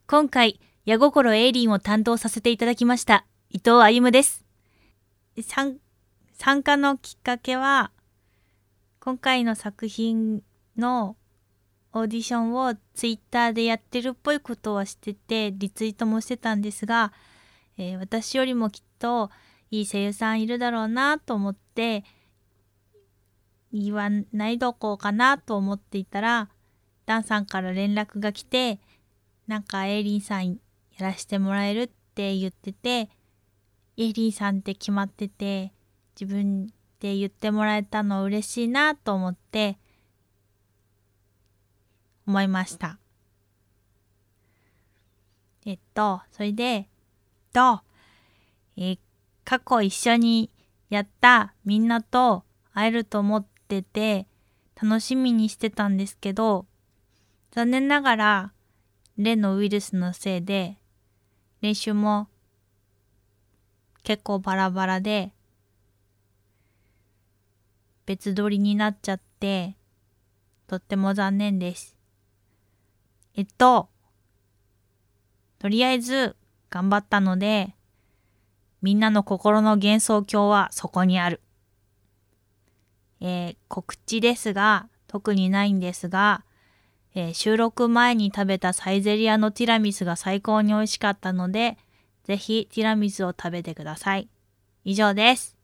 今回、矢心エイリンを担当させていただきました伊藤歩です。参加のきっかけは、今回の作品のオーディションをツイッターでやってるっぽいことはしてて、リツイートもしてたんですが、私よりもきっといい声優さんいるだろうなと思って、言わないどこうかなと思っていたら、ダンさんから連絡が来て、なんかエイリンさんやらしてもらえるって言ってて、エイリンさんって決まってて、自分で言ってもらえたの嬉しいなと思いました。それで、過去一緒にやったみんなと会えると思ってて、楽しみにしてたんですけど、残念ながら、例のウイルスのせいで、練習も結構バラバラで、別撮りになっちゃって、とっても残念です。とりあえず頑張ったので、みんなの心の幻想郷はそこにある。告知ですが、特にないんですが、収録前に食べたサイゼリアのティラミスが最高に美味しかったので、ぜひティラミスを食べてください。以上です。